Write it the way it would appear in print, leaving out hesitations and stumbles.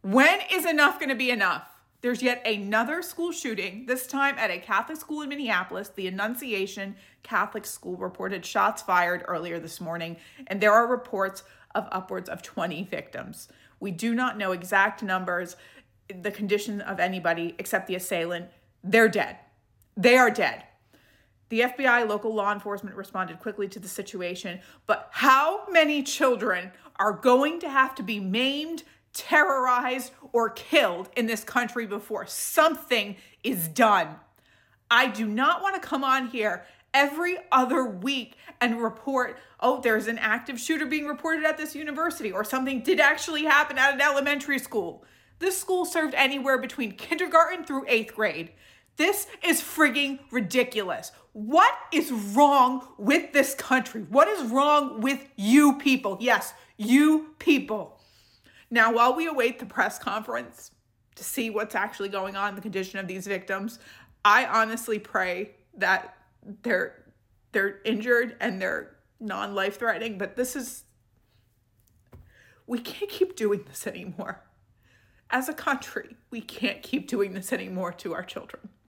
When is enough going to be enough? There's yet another school shooting, this time at a Catholic school in Minneapolis. The Annunciation Catholic School reported shots fired earlier this morning, and there are reports of upwards of 20 victims. We do not know exact numbers, the condition of anybody except the assailant. They're dead. They are dead. The FBI, local law enforcement responded quickly to the situation, but how many children are going to have to be maimed, terrorized, or killed in this country before something is done? I do not want to come on here every other week and report, oh, there's an active shooter being reported at this university, or something did actually happen at an elementary school. This school served anywhere between kindergarten through 8th grade. This is frigging ridiculous. What is wrong with this country? What is wrong with you people? Yes, you people. Now, while we await the press conference to see what's actually going on, the condition of these victims, I honestly pray that they're injured and they're non-life-threatening, but we can't keep doing this anymore. As a country, we can't keep doing this anymore to our children.